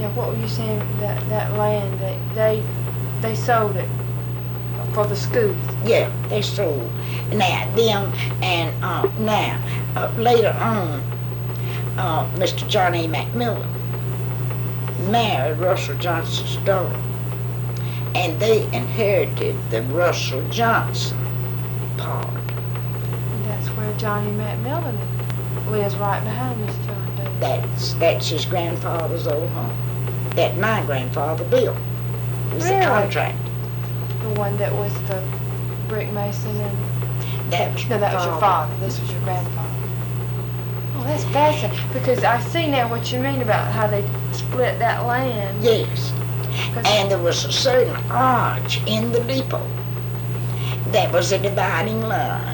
Yeah, what were you saying, that land, they sold it for the schools? Yeah, they sold. Now, them, and later on, Mr. John A. McMillan married Russell Johnson's daughter, and they inherited the Russell Johnson part. And that's where Johnny McMillan lives, right behind Miss John Davis. That's his grandfather's old home that my grandfather built. It was Really? the contract. The one that was the brick mason and... That was No, that was your father. This was your grandfather. Oh, that's fascinating, because I see now what you mean about how they split that land. Yes. And there was a certain arch in the depot that was a dividing line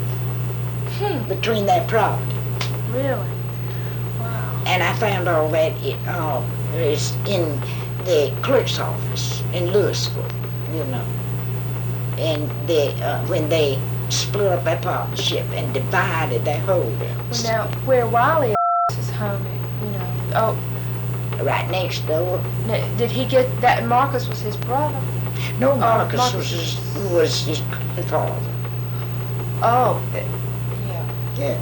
between that property. Really? Wow. And I found all that is in the clerk's office in Louisville, you know. And when they split up that partnership and divided their holdings. Well, now, where Wiley is home, you know, Right next door. did he get that? Marcus was his brother. No, Marcus Marcus was his grandfather. Oh, yeah. Yeah.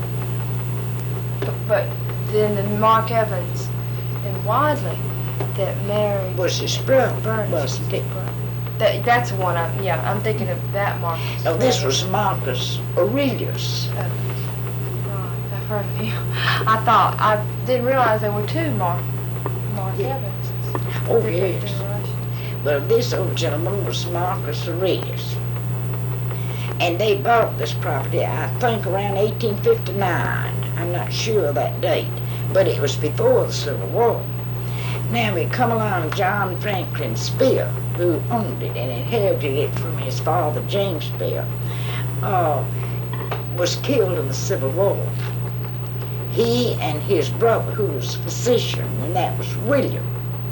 But then the Mark Evans and Wadley that married Was his brother, Burns. wasn't it? That's the one I'm thinking of, that Marcus. No, this was Marcus Aurelius. Right, I've heard of him. I didn't realize there were two Mark Evans. Oh, Different yes. generations. But this old gentleman was Marcus Aurelius. And they bought this property, I think, around 1859. I'm not sure of that date, but it was before the Civil War. Now, we come along John Franklin Spear, who owned it and inherited it from his father, James Spear, was killed in the Civil War. He and his brother, who was a physician, and that was William.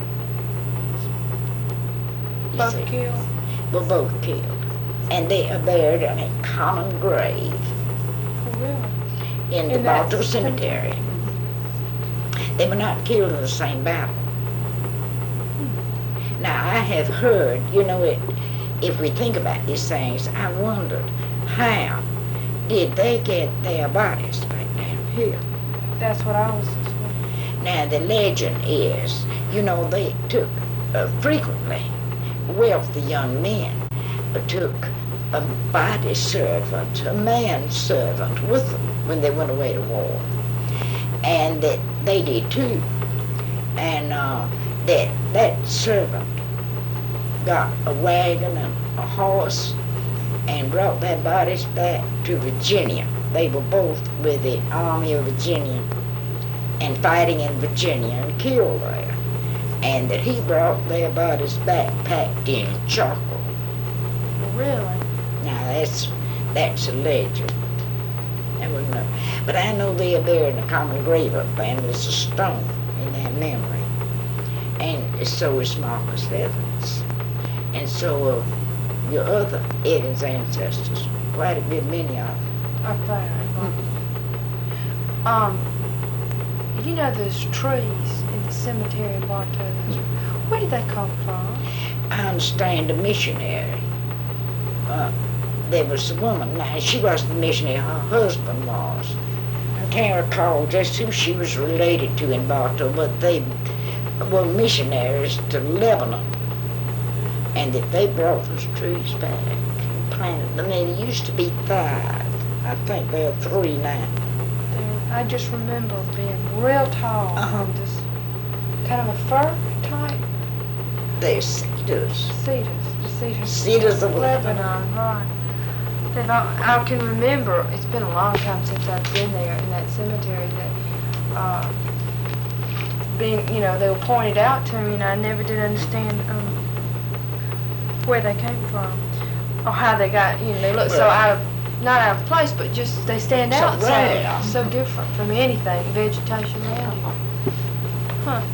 Both killed? Were both killed. And they are buried in a common grave Oh, really? in the In that Baltimore Cemetery. They were not killed in the same battle. Now, I have heard, you know, if we think about these things, I wondered, how did they get their bodies back down here? That's what I was just wondering. Now, the legend is, you know, they took, frequently, wealthy young men took a body servant, a manservant with them when they went away to war. And that they did too. And that servant got a wagon and a horse and brought their bodies back to Virginia. They were both with the Army of Virginia and fighting in Virginia and killed there. And that he brought their bodies back packed in charcoal. Really? Now that's a legend. I wouldn't know. But I know they are buried in a common grave up there, and there's a stone in their memory. And so is Marcus Evans. And so your other Evans ancestors, quite a good many of them. Up there. You know those trees in the cemetery in Bartow? Where did they come from? I understand a missionary. There was a woman, now she wasn't a missionary, her husband was. I can't recall just who she was related to in Bartow, but they were missionaries to Lebanon. And that they brought those trees back and planted them. And it used to be 5. I think there are 3 now. I just remember them being real tall. And just kind of a fir type. They're cedars. Cedars of Lebanon, right. I can remember, it's been a long time since I've been there in that cemetery, that they were pointed out to me, and I never did understand where they came from or how they got, they look so not out of place, but just they stand out so different from anything, vegetation around you. Huh.